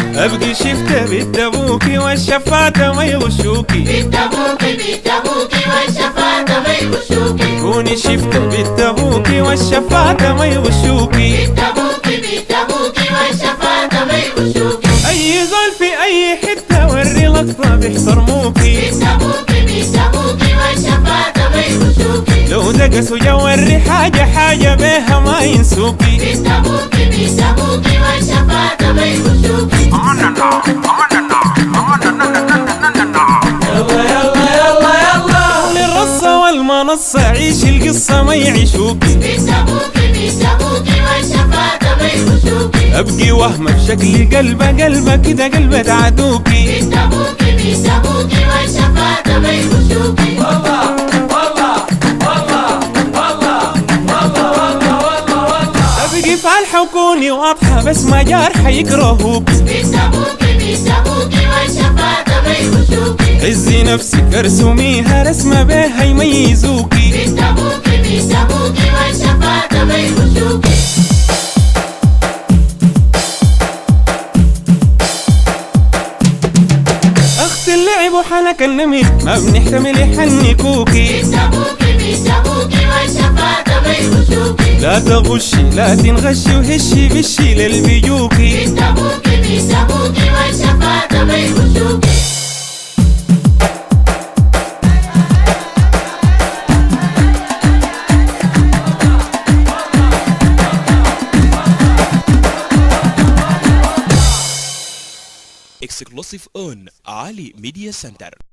ابقي شفت بنت ابوكي والشفاته ما يغشوكي، بنت ابوكي والشفاته ما يغشوكي، كوني شفت بنت ابوكي والشفاته ما يغشوكي، بنت ابوكي والشفاته ما يغشوكي، اي زول في اي حته وري لقطه بيحترموكي، بنت ابوكي والشفاته ما يغشوكي، لو دقسوا جوري حاجه بيها ما ينسوكي، بنت ابوكي والشفاته ما يغشوكي. للرصة والمنصة عيش القصة ما يعيشوكي، بنت ابوكي والشفاته ما يغشوكي، ابقي وهمة بشكل قلبة كده قلبة عدوكي، بنت ابوكي والشفاته ما يغشوكي. ابقي فالحة وكوني واضحة بس ما جارحة يكرهوكي، بنت ابوكي والشفاته ما يغشوكي، عزي نفسك ارسميها رسمة بيها يميزوكي، بنت ابوكي والشفاته ما يغشوكي. اخت اللعب وحنك النمي ما بنحتمل يحنكوكي، بنت ابوكي والشفاته ما يغشوكي، لا تغشي لا تنغشي وهشي بشي للبيجوكي، بنت ابوكي والشفاته ما يغشوكي. Exclusive on Ali Media Center.